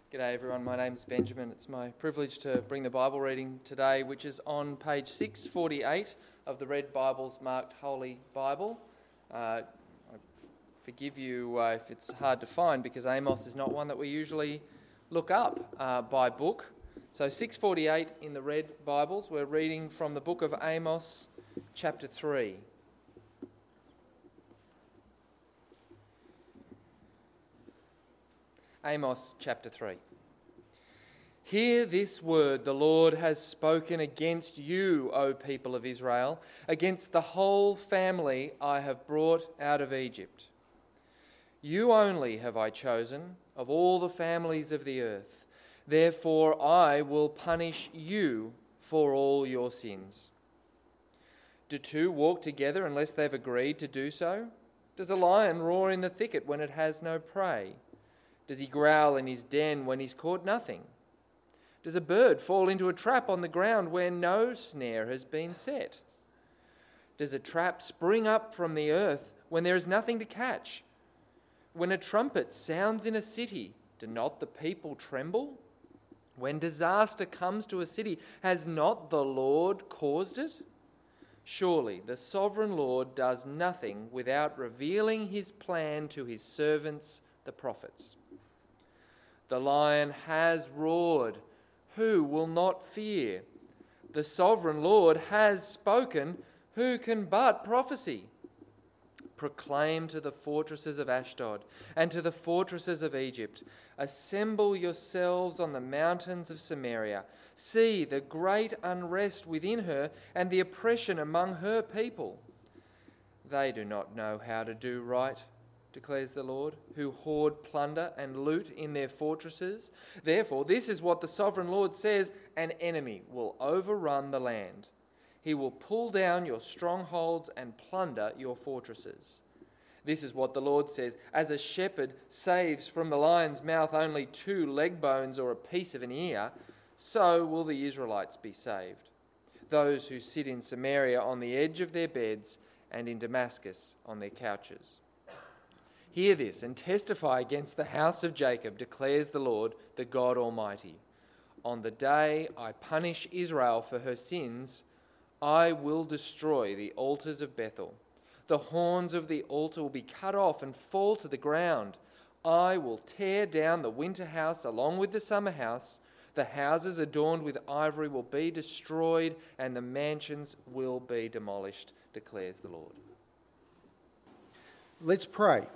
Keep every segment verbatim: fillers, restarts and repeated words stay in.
G'day everyone, my name's Benjamin. It's my privilege to bring the Bible reading today, which is on page six forty-eight of the Red Bible's marked Holy Bible. Uh, I forgive you uh, if it's hard to find, because Amos is not one that we usually look up uh, by book. So six forty-eight in the Red Bibles, we're reading from the book of Amos, chapter three. Amos chapter three. Hear this word the Lord has spoken against you, O people of Israel, against the whole family I have brought out of Egypt. You only have I chosen of all the families of the earth. Therefore I will punish you for all your sins. Do two walk together unless they've agreed to do so? Does a lion roar in the thicket when it has no prey? Does he growl in his den when he's caught nothing? Does a bird fall into a trap on the ground where no snare has been set? Does a trap spring up from the earth when there is nothing to catch? When a trumpet sounds in a city, do not the people tremble? When disaster comes to a city, has not the Lord caused it? Surely the sovereign Lord does nothing without revealing his plan to his servants, the prophets. The lion has roared. Who will not fear? The sovereign Lord has spoken. Who can but prophesy? Proclaim to the fortresses of Ashdod and to the fortresses of Egypt. Assemble yourselves on the mountains of Samaria. See the great unrest within her and the oppression among her people. They do not know how to do right, declares the Lord, who hoard plunder and loot in their fortresses. Therefore, this is what the sovereign Lord says: an enemy will overrun the land. He will pull down your strongholds and plunder your fortresses. This is what the Lord says: as a shepherd saves from the lion's mouth only two leg bones or a piece of an ear, so will the Israelites be saved, those who sit in Samaria on the edge of their beds and in Damascus on their couches. Hear this and testify against the house of Jacob, declares the Lord, the God Almighty. On the day I punish Israel for her sins, I will destroy the altars of Bethel. The horns of the altar will be cut off and fall to the ground. I will tear down the winter house along with the summer house. The houses adorned with ivory will be destroyed, and the mansions will be demolished, declares the Lord. Let's pray.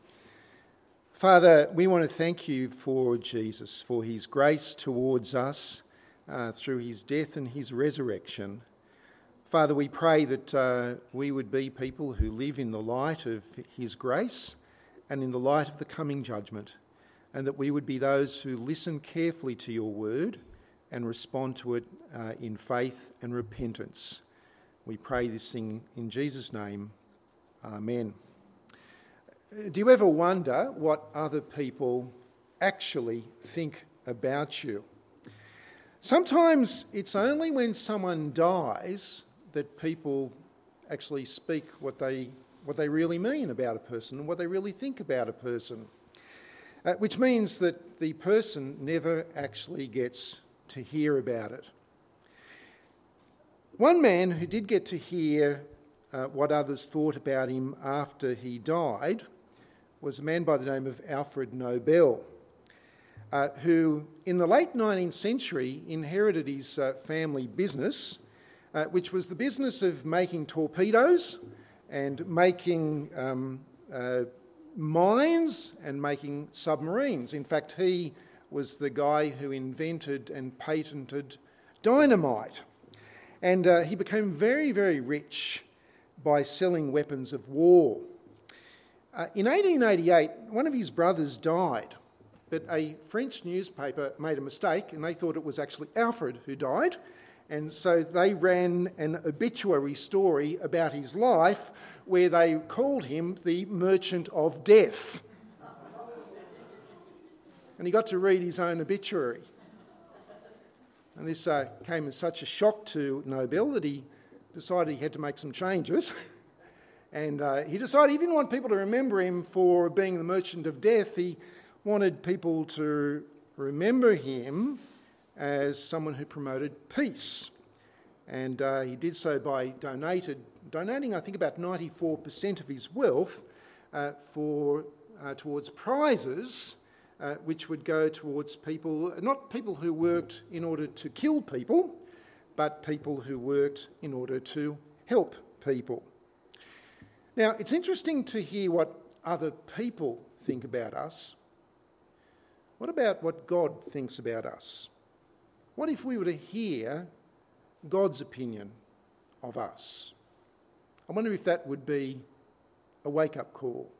Father, we want to thank you for Jesus, for his grace towards us uh, through his death and his resurrection. Father, we pray that uh, we would be people who live in the light of his grace and in the light of the coming judgment, and that we would be those who listen carefully to your word and respond to it uh, in faith and repentance. We pray this thing in Jesus' name. Amen. Do you ever wonder what other people actually think about you? Sometimes it's only when someone dies that people actually speak what they what they really mean about a person and what they really think about a person, uh, which means that the person never actually gets to hear about it. One man who did get to hear uh, what others thought about him after he died was a man by the name of Alfred Nobel, uh, who in the late nineteenth century inherited his uh, family business, uh, which was the business of making torpedoes and making um, uh, mines and making submarines. In fact, he was the guy who invented and patented dynamite. And uh, he became very, very rich by selling weapons of war. Uh, in eighteen eighty-eight, one of his brothers died, but a French newspaper made a mistake and they thought it was actually Alfred who died, and so they ran an obituary story about his life where they called him the Merchant of Death. And he got to read his own obituary. And this uh, came as such a shock to Nobel that he decided he had to make some changes. And uh, he decided he didn't want people to remember him for being the Merchant of Death. He wanted people to remember him as someone who promoted peace. And uh, he did so by donated, donating, I think, about ninety-four percent of his wealth uh, for uh, towards prizes, uh, which would go towards people, not people who worked in order to kill people, but people who worked in order to help people. Now, it's interesting to hear what other people think about us. What about what God thinks about us? What if we were to hear God's opinion of us? I wonder if that would be a wake-up call.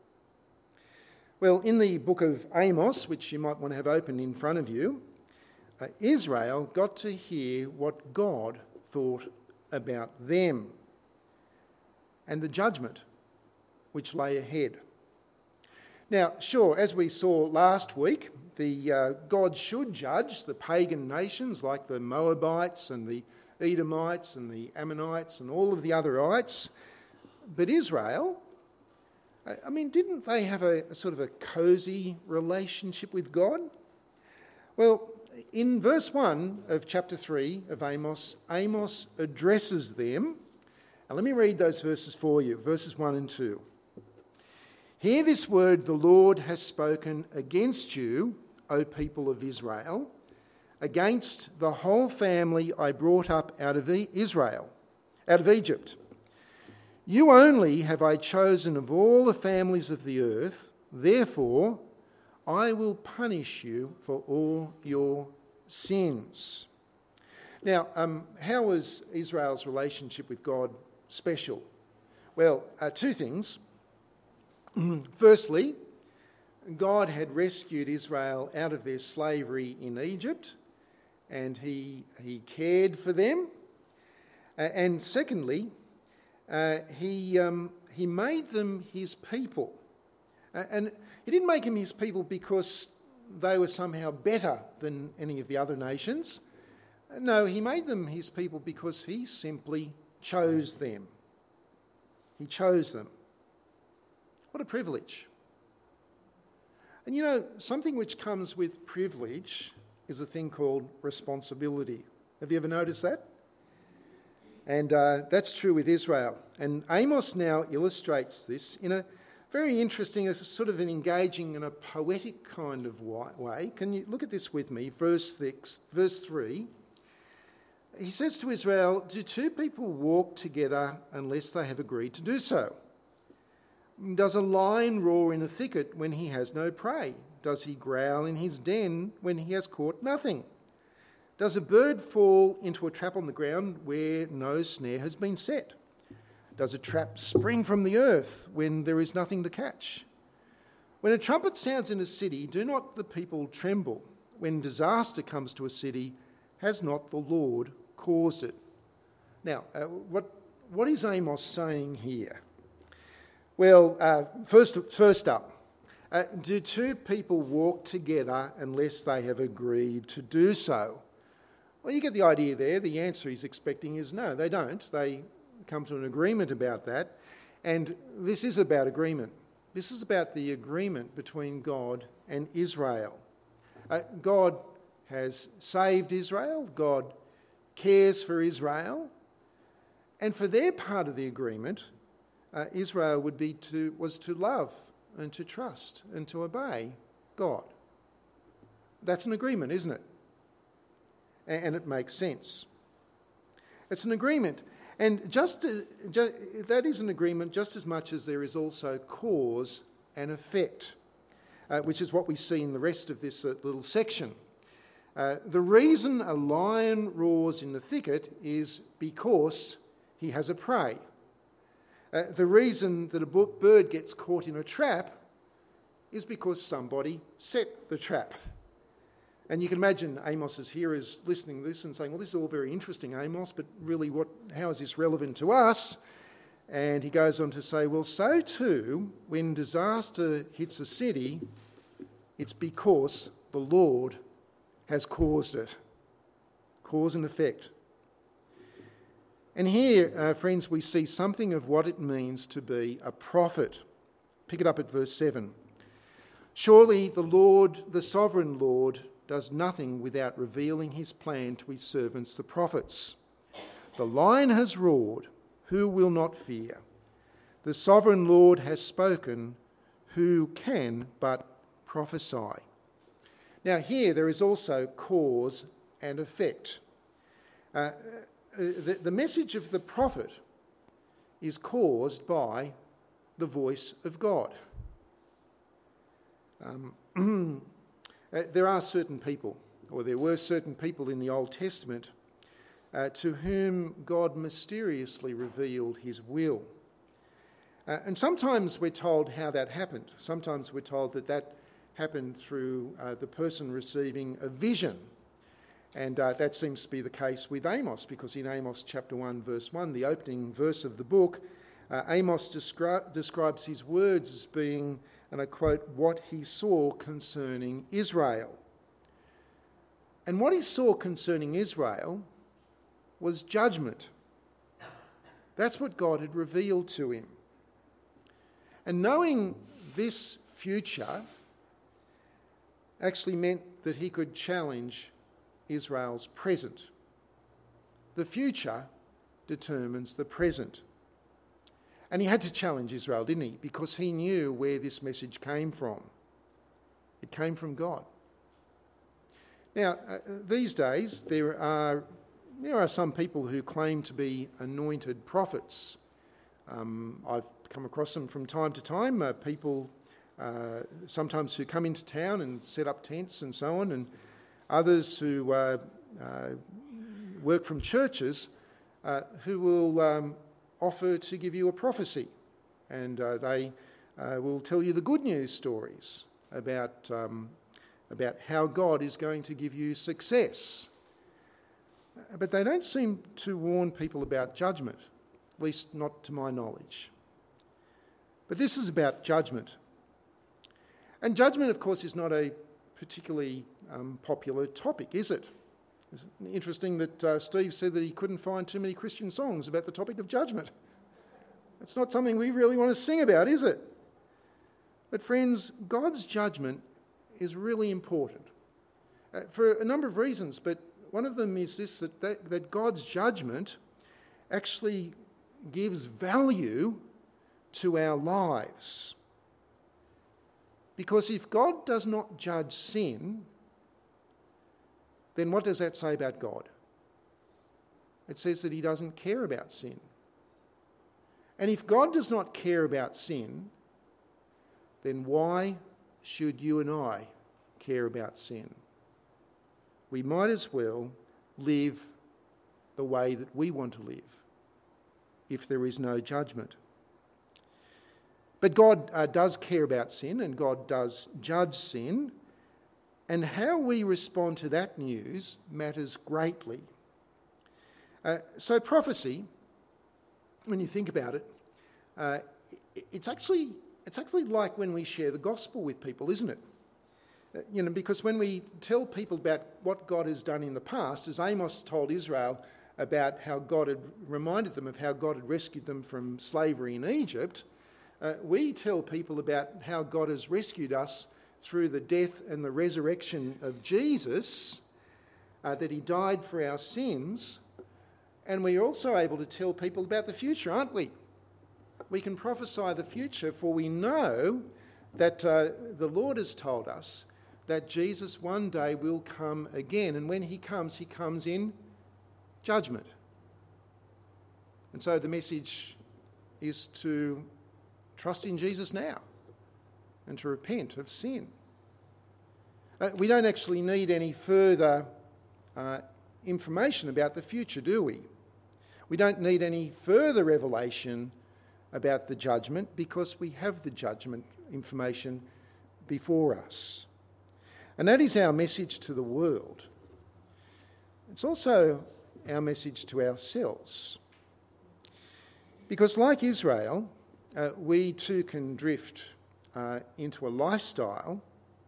Well, in the book of Amos, which you might want to have open in front of you, uh, Israel got to hear what God thought about them and the judgment which lay ahead. Now, sure, as we saw last week, the uh, God should judge the pagan nations like the Moabites and the Edomites and the Ammonites and all of the other ites. But Israel, I mean, didn't they have a, a sort of a cosy relationship with God? Well, in verse one of chapter three of Amos, Amos addresses them. And let me read those verses for you, verses one and two. Hear this word the Lord has spoken against you, O people of Israel, against the whole family I brought up out of Israel, out of Egypt. You only have I chosen of all the families of the earth, therefore I will punish you for all your sins. Now, um, how was Israel's relationship with God special? Well, uh, two things. Firstly, God had rescued Israel out of their slavery in Egypt, and he, he cared for them. Uh, and secondly, uh, he, um, he made them his people. Uh, and he didn't make them his people because they were somehow better than any of the other nations. Uh, no, he made them his people because he simply chose them. He chose them. What a privilege. And you know, something which comes with privilege is a thing called responsibility. Have you ever noticed that? And uh, that's true with Israel. And Amos now illustrates this in a very interesting, a sort of an engaging and a poetic kind of way. Can you look at this with me? Verse six, verse three. He says to Israel, do two people walk together unless they have agreed to do so? Does a lion roar in a thicket when he has no prey? Does he growl in his den when he has caught nothing? Does a bird fall into a trap on the ground where no snare has been set? Does a trap spring from the earth when there is nothing to catch? When a trumpet sounds in a city, do not the people tremble? When disaster comes to a city, has not the Lord caused it? Now, uh, what, what is Amos saying here? Well, uh, first, first up, uh, do two people walk together unless they have agreed to do so? Well, you get the idea there. The answer he's expecting is no, they don't. They come to an agreement about that. And this is about agreement. This is about the agreement between God and Israel. Uh, God has saved Israel. God cares for Israel. And for their part of the agreement, uh, Israel would be to, was to love and to trust and to obey God. That's an agreement, isn't it? And it makes sense. It's an agreement. And just, just that is an agreement just as much as there is also cause and effect, uh, which is what we see in the rest of this uh, little section. Uh, the reason a lion roars in the thicket is because he has a prey. Uh, the reason that a bird gets caught in a trap is because somebody set the trap. And you can imagine Amos's hearers listening to this and saying, well, this is all very interesting, Amos, but really what? How is this relevant to us? And he goes on to say, well, so too, when disaster hits a city, it's because the Lord has caused it. Cause and effect. And here, uh, friends, we see something of what it means to be a prophet. Pick it up at verse seven. Surely the Lord, the sovereign Lord, does nothing without revealing his plan to his servants, the prophets. The lion has roared, who will not fear? The sovereign Lord has spoken, who can but prophesy? Now here there is also cause and effect. Uh, the, the message of the prophet is caused by the voice of God. Um, there are certain people, or there were certain people in the Old Testament uh, to whom God mysteriously revealed his will. Uh, and sometimes we're told how that happened. Sometimes we're told that that happened through uh, the person receiving a vision. And uh, that seems to be the case with Amos, because in Amos chapter one, verse one, the opening verse of the book, uh, Amos descri- describes his words as being, and I quote, what he saw concerning Israel. And what he saw concerning Israel was judgment. That's what God had revealed to him. And knowing this future actually meant that he could challenge Israel's present. The future determines the present. And he had to challenge Israel, didn't he? Because he knew where this message came from. It came from God. Now, uh, these days, there are, there are some people who claim to be anointed prophets. Um, I've come across them from time to time, uh, people uh, sometimes who come into town and set up tents and so on, and others who uh, uh, work from churches uh, who will um, offer to give you a prophecy, and uh, they uh, will tell you the good news stories about, um, about how God is going to give you success. But they don't seem to warn people about judgment, at least not to my knowledge. But this is about judgment. And judgment, of course, is not a particularly um, popular topic, is it? It's interesting that uh, Steve said that he couldn't find too many Christian songs about the topic of judgment. It's not something we really want to sing about, is it? But friends, God's judgment is really important uh, for a number of reasons, but one of them is this, that, that, that God's judgment actually gives value to our lives. Because if God does not judge sin, then what does that say about God? It says that he doesn't care about sin. And if God does not care about sin, then why should you and I care about sin? We might as well live the way that we want to live if there is no judgment. But God uh, does care about sin, and God does judge sin, and how we respond to that news matters greatly. Uh, so prophecy, when you think about it, uh, it's actually it's actually like when we share the gospel with people, isn't it? Uh, you know, because when we tell people about what God has done in the past, as Amos told Israel about how God had reminded them of how God had rescued them from slavery in Egypt, uh, we tell people about how God has rescued us through the death and the resurrection of Jesus, uh, that he died for our sins. And we're also able to tell people about the future, aren't we? We can prophesy the future, for we know that uh, the Lord has told us that Jesus one day will come again. And when he comes, he comes in judgment. And so the message is to trust in Jesus now and to repent of sin. Uh, we don't actually need any further uh, information about the future, do we? We don't need any further revelation about the judgment because we have the judgment information before us. And that is our message to the world. It's also our message to ourselves. Because like Israel, uh, we too can drift uh, into a lifestyle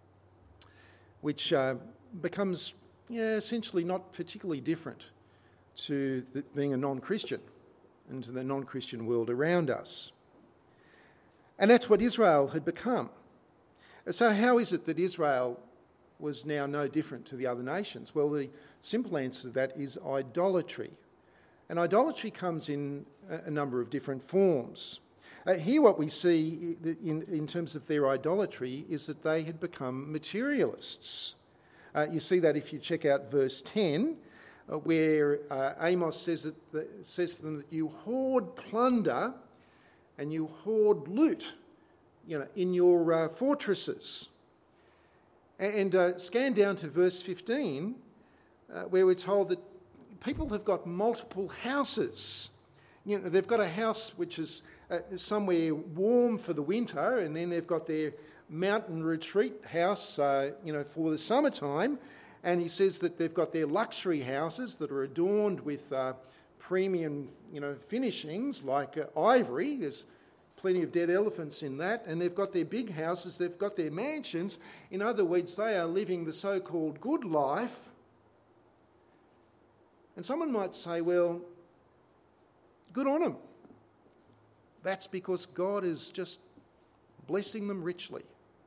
which uh, becomes yeah, essentially not particularly different to the, being a non-Christian and to the non-Christian world around us. And that's what Israel had become. So how is it that Israel was now no different to the other nations? Well, the simple answer to that is idolatry. And idolatry comes in a number of different forms. Uh, here what we see in, in terms of their idolatry is that they had become materialists. Uh, you see that if you check out verse ten, uh, where uh, Amos says, that, that, says to them that you hoard plunder and you hoard loot, you know, in your uh, fortresses. And uh, scan down to verse fifteen, uh, where we're told that people have got multiple houses. You know, they've got a house which is uh, somewhere warm for the winter, and then they've got their mountain retreat house, uh, you know, for the summertime. And he says that they've got their luxury houses that are adorned with uh, premium, you know, finishings like uh, ivory. There's plenty of dead elephants in that. And they've got their big houses, they've got their mansions. In other words, they are living the so-called good life. And someone might say, well, good on them. That's because God is just blessing them richly.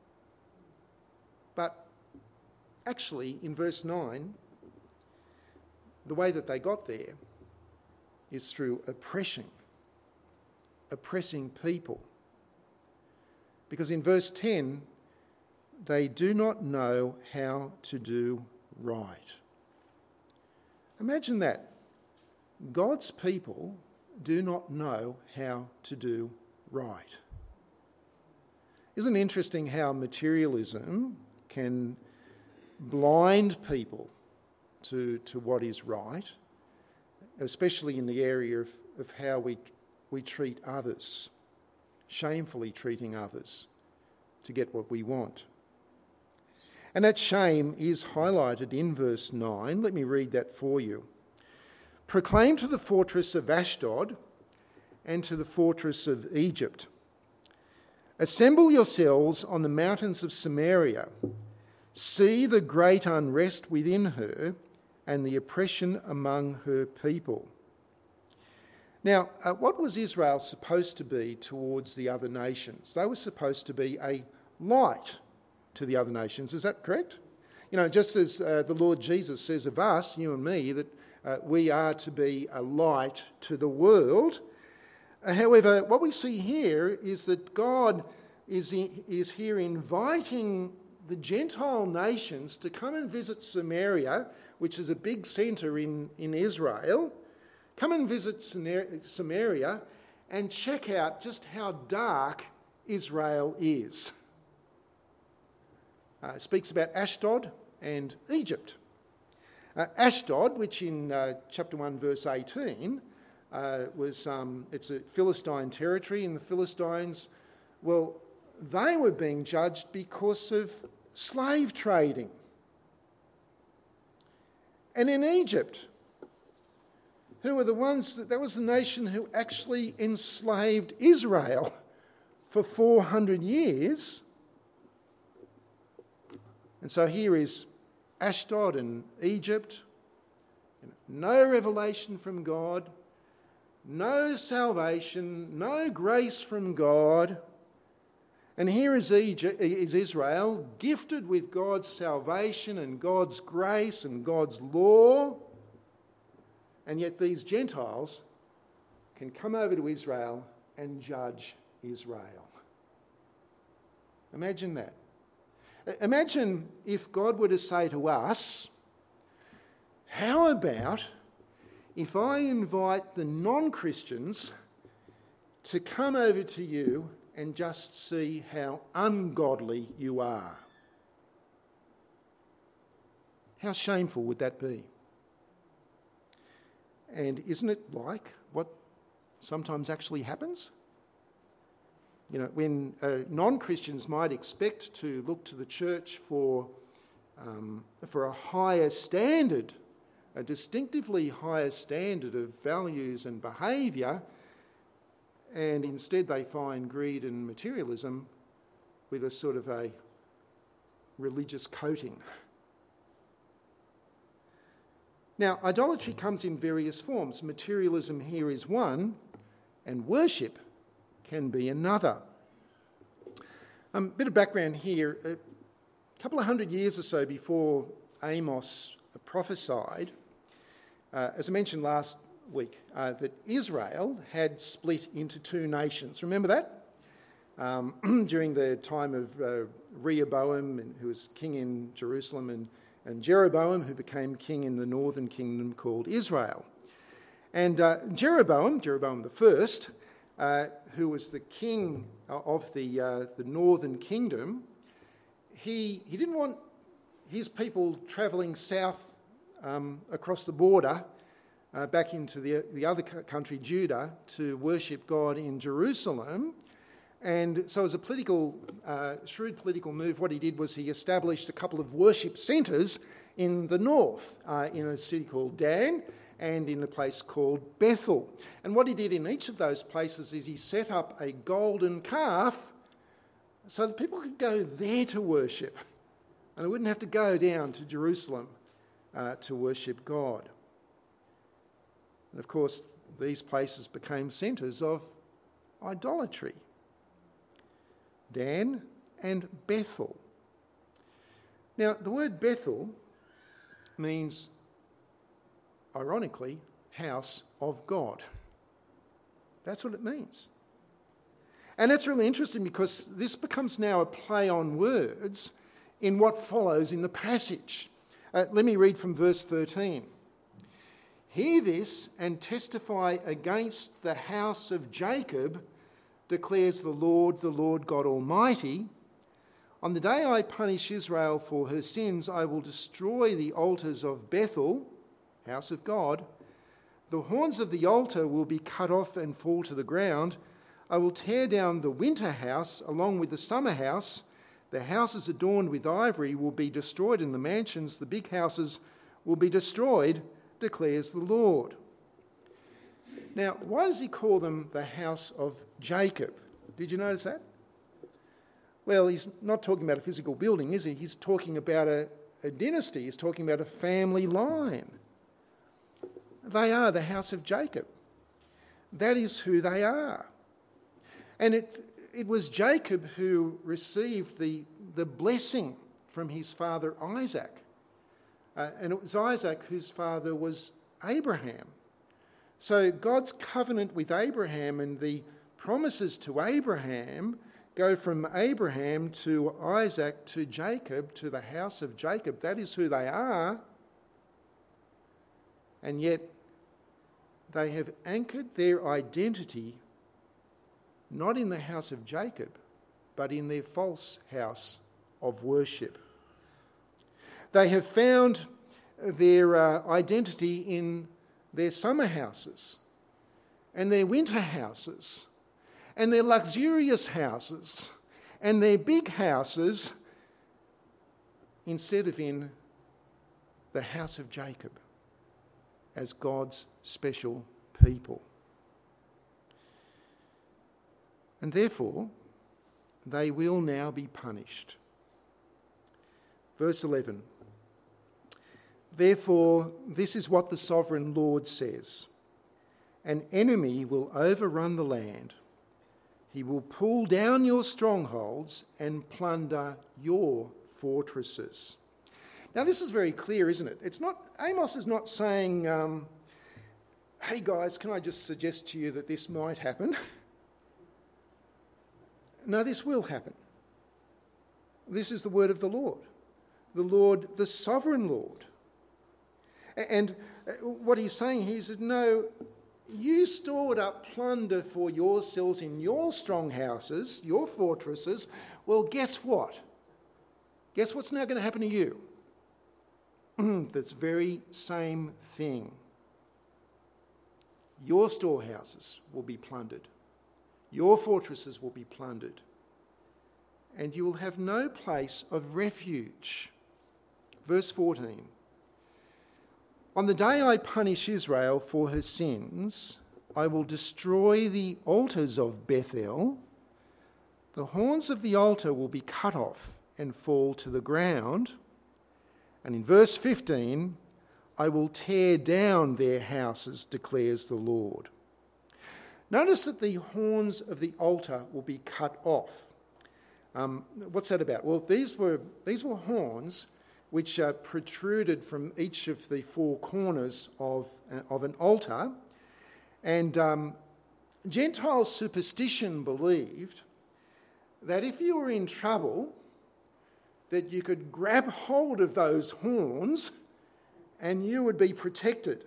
But actually, in verse nine, the way that they got there is through oppression, oppressing people. Because in verse ten, they do not know how to do right. Imagine that. God's people do not know how to do right. Isn't it interesting how materialism can blind people to, to what is right, especially in the area of, of how we, we treat others, shamefully treating others to get what we want. And that shame is highlighted in verse nine. Let me read that for you. Proclaim to the fortress of Ashdod and to the fortress of Egypt. Assemble yourselves on the mountains of Samaria. See the great unrest within her and the oppression among her people. Now, uh, what was Israel supposed to be towards the other nations? They were supposed to be a light to the other nations. Is that correct? You know, just as uh, the Lord Jesus says of us, you and me, that uh, we are to be a light to the world. Uh, however, what we see here is that God is, in, is here inviting the Gentile nations to come and visit Samaria, which is a big centre in, in Israel. Come and visit Samaria and check out just how dark Israel is. Uh, it speaks about Ashdod and Egypt. Uh, Ashdod, which in uh, chapter one, verse eighteen, uh, was um, it's a Philistine territory, and the Philistines, well, they were being judged because of slave trading. And in Egypt, who were the ones that, that was the nation who actually enslaved Israel for four hundred years. And so here is Ashdod and Egypt, no revelation from God, no salvation, no grace from God. And here is, Egypt, is Israel, gifted with God's salvation and God's grace and God's law. And yet these Gentiles can come over to Israel and judge Israel. Imagine that. Imagine if God were to say to us, how about if I invite the non-Christians to come over to you and just see how ungodly you are? How shameful would that be? And isn't it like what sometimes actually happens? You know, when uh, non-Christians might expect to look to the church for, um, for a higher standard, a distinctively higher standard of values and behaviour, and instead they find greed and materialism with a sort of a religious coating. Now, idolatry comes in various forms. Materialism here is one, and worship can be another. A um, bit of background here. Uh, A couple of hundred years or so before Amos prophesied, uh, as I mentioned last week, uh, that Israel had split into two nations. Remember that? Um, during the time of uh, Rehoboam, who was king in Jerusalem, and, and Jeroboam, who became king in the northern kingdom called Israel. And uh, Jeroboam, Jeroboam the first, uh, who was the king of the, uh, the northern kingdom, he, he didn't want his people travelling south um, across the border uh, back into the, the other country, Judah, to worship God in Jerusalem. And so as a political, uh, shrewd political move, what he did was he established a couple of worship centres in the north, uh, in a city called Dan and in a place called Bethel. And what he did in each of those places is he set up a golden calf so that people could go there to worship, and they wouldn't have to go down to Jerusalem uh, to worship God. And of course, these places became centres of idolatry. Dan and Bethel. Now, the word Bethel means, ironically, house of God. That's what it means. And that's really interesting because this becomes now a play on words in what follows in the passage. Uh, let me read from verse thirteen. Hear this and testify against the house of Jacob, declares the Lord, the Lord God Almighty. On the day I punish Israel for her sins, I will destroy the altars of Bethel, house of God. The horns of the altar will be cut off and fall to the ground. I will tear down the winter house along with the summer house. The houses adorned with ivory will be destroyed, and the mansions, the big houses, will be destroyed, declares the Lord. Now, why does he call them the house of Jacob? Did you notice that? Well, he's not talking about a physical building, is he? He's talking about a, a dynasty. He's talking about a family line. They are the house of Jacob. That is who they are. And it, it was Jacob who received the, the blessing from his father Isaac. Uh, and it was Isaac whose father was Abraham. So God's covenant with Abraham and the promises to Abraham go from Abraham to Isaac to Jacob to the house of Jacob. That is who they are. And yet they have anchored their identity not in the house of Jacob, but in their false house of worship. They have found their uh, identity in their summer houses and their winter houses and their luxurious houses and their big houses instead of in the house of Jacob as God's special people. And therefore, they will now be punished. Verse eleven. Therefore, this is what the sovereign Lord says. An enemy will overrun the land. He will pull down your strongholds and plunder your fortresses. Now, this is very clear, isn't it? It's not, Amos is not saying, um, hey guys, can I just suggest to you that this might happen? No, this will happen. This is the word of the Lord. The Lord, the sovereign Lord. And what he's saying here is that no, you stored up plunder for yourselves in your strong houses, your fortresses. Well, guess what? Guess what's now going to happen to you? This very same thing. Your storehouses will be plundered. Your fortresses will be plundered. And you will have no place of refuge. Verse fourteen. On the day I punish Israel for her sins, I will destroy the altars of Bethel. The horns of the altar will be cut off and fall to the ground. And in verse fifteen, I will tear down their houses, declares the Lord. Notice that the horns of the altar will be cut off. Um, what's that about? Well, these were, these were horns which uh, protruded from each of the four corners of, uh, of an altar. And um, Gentile superstition believed that if you were in trouble, that you could grab hold of those horns and you would be protected.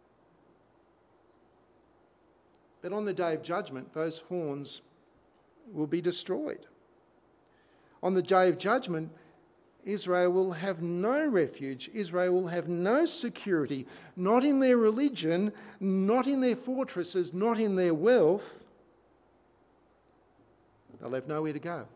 But on the day of judgment, those horns will be destroyed. On the day of judgment, Israel will have no refuge. Israel will have no security, not in their religion, not in their fortresses, not in their wealth. They'll have nowhere to go.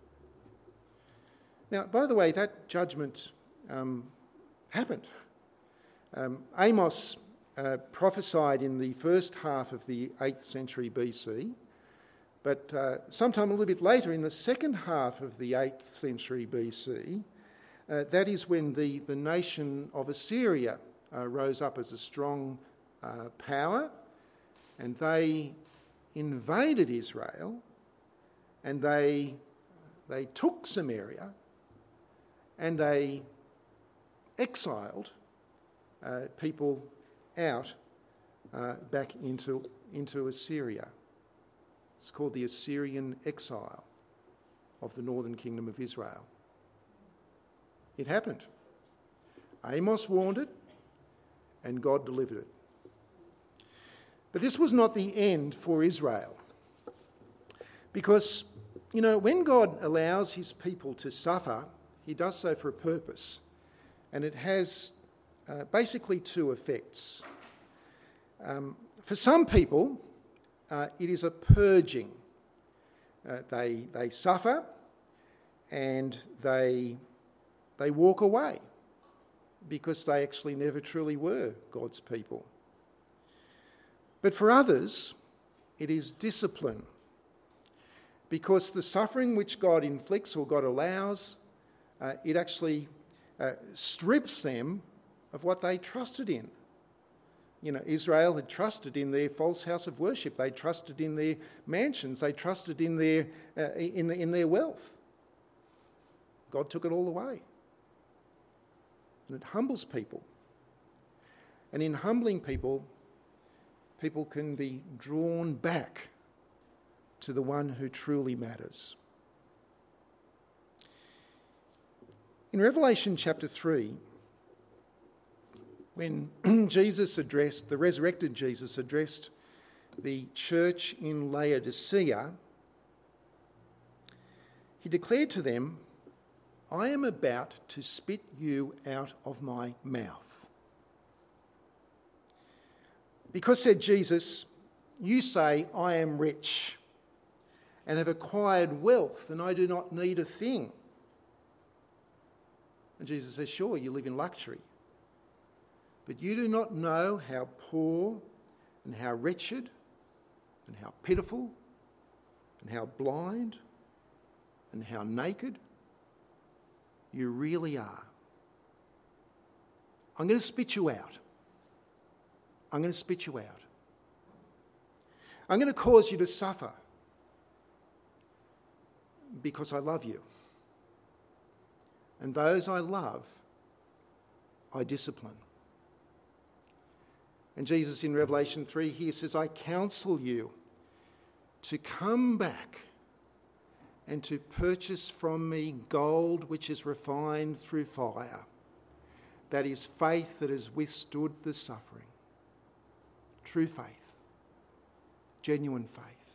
Now, by the way, that judgment um, happened. Um, Amos uh, prophesied in the first half of the eighth century B C, but uh, sometime a little bit later, in the second half of the eighth century B C, uh, that is when the, the nation of Assyria uh, rose up as a strong uh, power, and they invaded Israel, and they, they took Samaria, and they exiled uh, people out uh, back into, into Assyria. It's called the Assyrian exile of the northern kingdom of Israel. It happened. Amos warned it, and God delivered it. But this was not the end for Israel. Because, you know, when God allows his people to suffer, he does so for a purpose. And it has uh, basically two effects. Um, for some people, uh, it is a purging. Uh, they, they suffer and they, they walk away because they actually never truly were God's people. But for others, it is discipline. Because the suffering which God inflicts or God allows, uh, it actually uh, strips them of what they trusted in. You know, Israel had trusted in their false house of worship. They trusted in their mansions. They trusted in their, uh, in, in their wealth. God took it all away. And it humbles people. And in humbling people, people can be drawn back to the one who truly matters. In Revelation chapter three, when Jesus addressed, the resurrected Jesus addressed the church in Laodicea, he declared to them, "I am about to spit you out of my mouth." Because, said Jesus, you say, "I am rich and have acquired wealth, and I do not need a thing." And Jesus says, "Sure, you live in luxury, but you do not know how poor and how wretched and how pitiful and how blind and how naked you really are. I'm going to spit you out. I'm going to spit you out. I'm going to cause you to suffer because I love you. And those I love, I discipline." And Jesus in Revelation three here says, "I counsel you to come back and to purchase from me gold which is refined through fire. That is faith that has withstood the suffering." True faith. Genuine faith.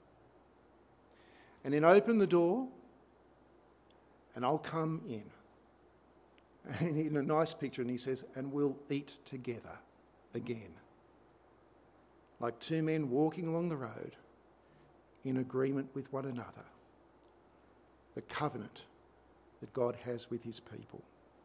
"And then open the door and I'll come in." And in a nice picture, and he says, "And we'll eat together again. Like two men walking along the road in agreement with one another." The covenant that God has with his people.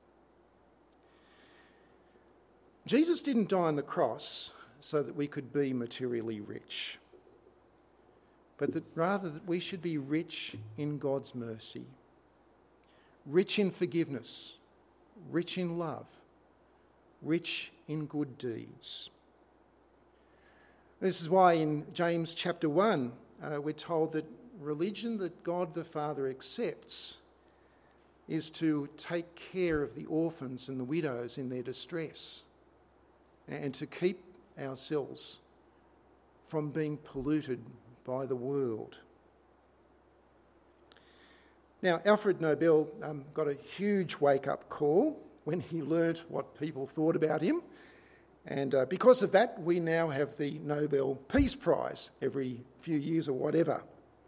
Jesus didn't die on the cross so that we could be materially rich, but that rather that we should be rich in God's mercy, rich in forgiveness, rich in love, rich in good deeds. This is why in James chapter one, uh, we're told that religion that God the Father accepts is to take care of the orphans and the widows in their distress and to keep ourselves from being polluted by the world. Now, Alfred Nobel um, got a huge wake-up call when he learnt what people thought about him. And uh, because of that, we now have the Nobel Peace Prize every few years or whatever.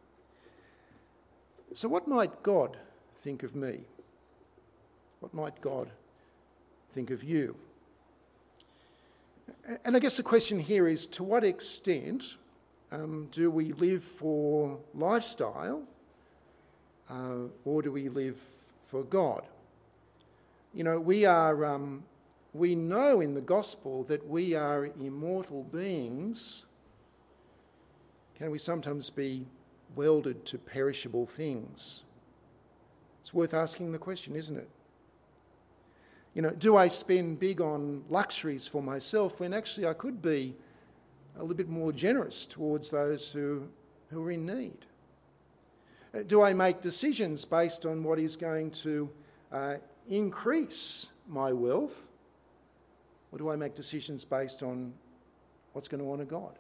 So what might God think of me? What might God think of you? And I guess the question here is, to what extent um, do we live for lifestyle uh, or do we live for God? You know, we are... Um, We know in the gospel that we are immortal beings. Can we sometimes be welded to perishable things? It's worth asking the question, isn't it? You know, do I spend big on luxuries for myself when actually I could be a little bit more generous towards those who, who are in need? Do I make decisions based on what is going to uh, increase my wealth? Or do I make decisions based on what's going to honour God?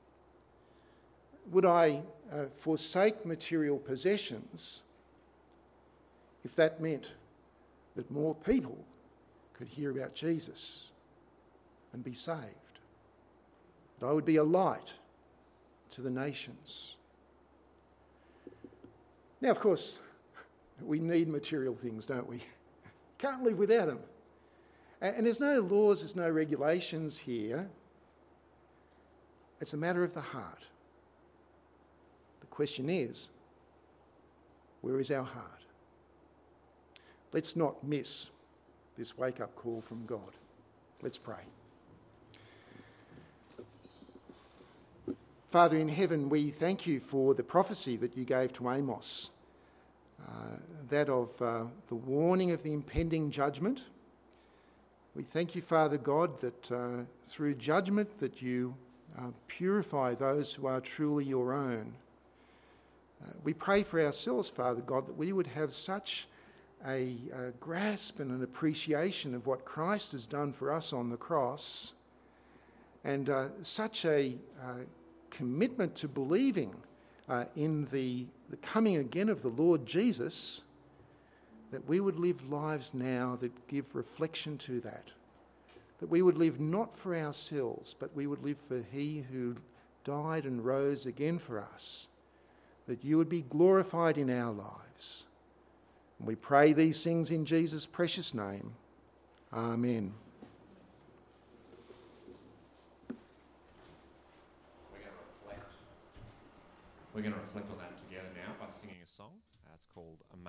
Would I uh, forsake material possessions if that meant that more people could hear about Jesus and be saved? That I would be a light to the nations. Now, of course, we need material things, don't we? Can't live without them. And there's no laws, there's no regulations here. It's a matter of the heart. The question is, where is our heart? Let's not miss this wake-up call from God. Let's pray. Father in heaven, we thank you for the prophecy that you gave to Amos, uh, that of uh, the warning of the impending judgment. We thank you, Father God, that uh, through judgment that you uh, purify those who are truly your own. Uh, we pray for ourselves, Father God, that we would have such a, a grasp and an appreciation of what Christ has done for us on the cross, and uh, such a uh, commitment to believing uh, in the, the coming again of the Lord Jesus, that we would live lives now that give reflection to that. That we would live not for ourselves, but we would live for he who died and rose again for us. That you would be glorified in our lives. And we pray these things in Jesus' precious name. Amen. We're going to reflect. We're going to reflect on that together now by singing a song. Uh, it's called Amazing.